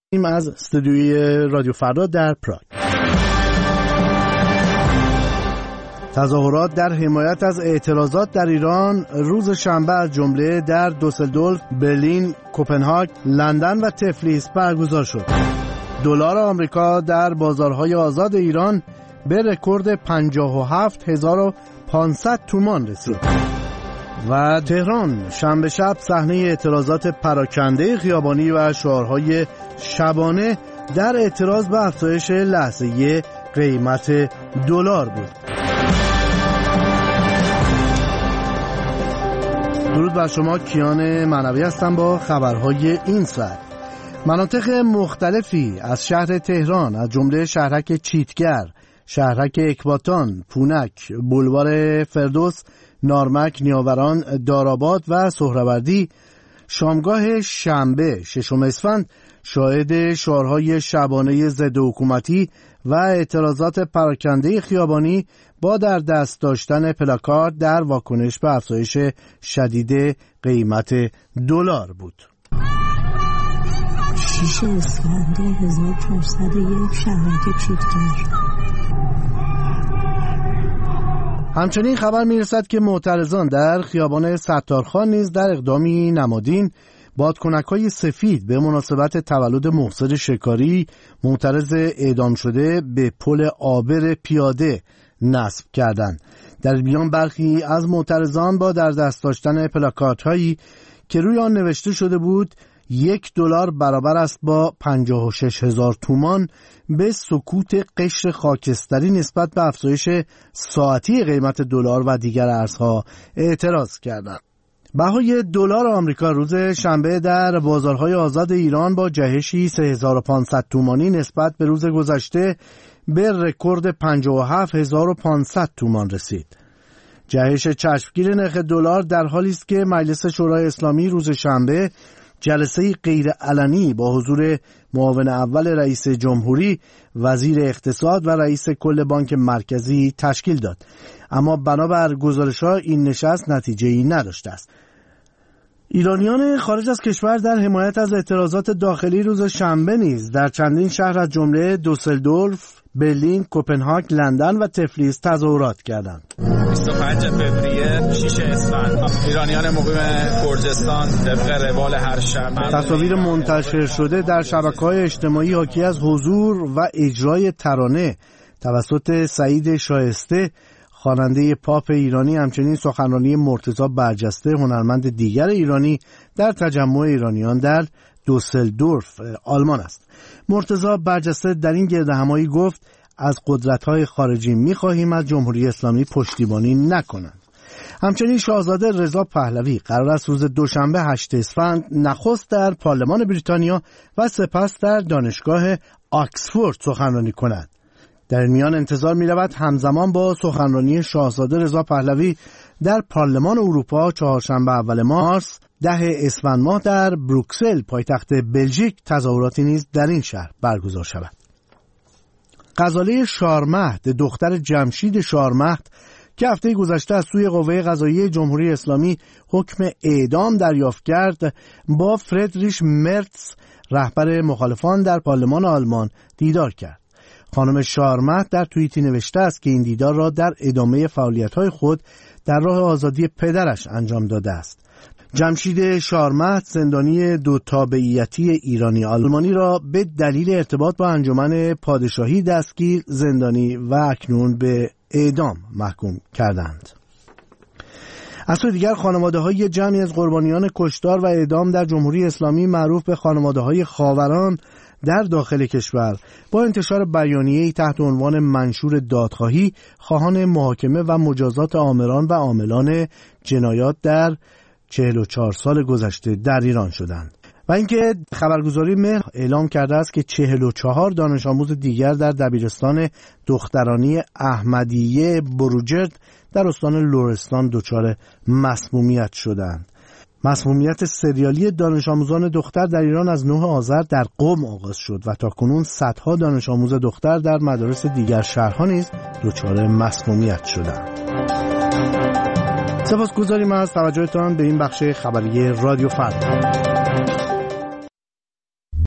از استودیوی رادیو فردا در پراگ. تظاهرات در حمایت از اعتراضات در ایران روز شنبه از جمله در دوسلدورف، برلین، کوپنهاگ، لندن و تفلیس برگزار شد. دلار آمریکا در بازارهای آزاد ایران به رکورد 57500 تومان رسید. و تهران شنبه شب صحنه اعتراضات پراکنده خیابانی و شعارهای شبانه در اعتراض به افزایش لحظه‌ای قیمت دلار بود. درود بر شما، کیان معنوی هستم با خبرهای این ساعت. مناطق مختلفی از شهر تهران از جمله شهرک چیتگر، شهرک اکباتان، پونک، بولوار فردوس، نارمک، نیاوران، داراباد و سهروردی شامگاه شنبه 6 اسفند شاهد شعارهای شبانه ضد حکومتی و اعتراضات پراکنده خیابانی با در دست داشتن پلاکارد در واکنش به افزایش شدید قیمت دلار بود. 6 اسفند 1401 شهرک چیتگر. همچنین خبر میرسد که معترضان در خیابان ستارخان نیز در اقدامی نمادین بادکنک‌های سفید به مناسبت تولد محسن شکاری معترض اعدام شده به پل عابر پیاده نصب کردند. در بیان برخی از معترضان با در دست داشتن پلاکاردهایی که روی آن نوشته شده بود $1 برابر است با 56,000 تومان به سکوت قشر خاکستری نسبت به افزایش ساعتی قیمت دلار و دیگر ارزها اعتراض کردند. بهای دلار آمریکا روز شنبه در بازارهای آزاد ایران با جهشی 3500 تومانی نسبت به روز گذشته به رکورد 57500 تومان رسید. جهش چشمگیر نرخ دلار در حالی است که مجلس شورای اسلامی روز شنبه جلسه غیر علنی با حضور معاون اول رئیس جمهوری، وزیر اقتصاد و رئیس کل بانک مرکزی تشکیل داد، اما بنابر گزارش‌ها این نشست نتیجه‌ای نداشته است. ایرانیان خارج از کشور در حمایت از اعتراضات داخلی روز شنبه نیز در چندین شهر از جمله دوسلدورف، برلین، کوپنهاگ، لندن و تفلیس تظاهرات کردند. 25 فوریه 6 اسفند ایرانیان مقیم گرجستان طبق روال هر شب. تصاویر منتشر شده در شبکه‌های اجتماعی حاکی از حضور و اجرای ترانه توسط سعید شایسته، خواننده پاپ ایرانی، همچنین سخنرانی مرتضی برجسته، هنرمند دیگر ایرانی در تجمع ایرانیان در دوسلدورف آلمان است. مرتضی برجسته در این گردهمایی گفت از قدرت‌های خارجی می‌خواهیم از جمهوری اسلامی پشتیبانی نکنند. همچنین شاهزاده رضا پهلوی قرار است روز دوشنبه 8 اسفند نخست در پارلمان بریتانیا و سپس در دانشگاه آکسفورد سخنرانی کند. در میان انتظار می‌رود همزمان با سخنرانی شاهزاده رضا پهلوی در پارلمان اروپا چهارشنبه اول مارس 10 اسفند ماه در بروکسل پایتخت بلژیک تظاهراتی نیز در این شهر برگزار شود. غزاله شارمهد دختر جمشید شارمهد که هفته گذشته از سوی قوه قضاییه جمهوری اسلامی حکم اعدام دریافت کرد با فردریش مرتز رهبر مخالفان در پارلمان آلمان دیدار کرد. خانم شارمهد در توییتی نوشته است که این دیدار را در ادامه فعالیت‌های خود در راه آزادی پدرش انجام داده است. جمشید شارمهد زندانی دو تابعیتی ایرانی آلمانی را به دلیل ارتباط با انجمن پادشاهی دستگیر، زندانی و اکنون به اعدام محکوم کردند. از سوی دیگر خانواده‌های جمعی از قربانیان کشتار و اعدام در جمهوری اسلامی معروف به خانواده‌های خاوران در داخل کشور با انتشار بیانیه‌ای تحت عنوان منشور دادخواهی خواهان محاکمه و مجازات آمران و عاملان جنایات در 44 سال گذشته در ایران شدند. و اینکه خبرگزاری مهر اعلام کرده است که 44 دانش آموز دیگر در دبیرستان دخترانی احمدیه بروجرد در استان لرستان دچار مسمومیت شدند. مسمومیت سریالی دانش آموزان دختر در ایران از 9 آذر در قم آغاز شد و تاکنون صدها دانش آموز دختر در مدارس دیگر شهرها نیز دچار مسمومیت شدند. سپاسگزاریم از توجهتان به این بخش خبری رادیو فردا.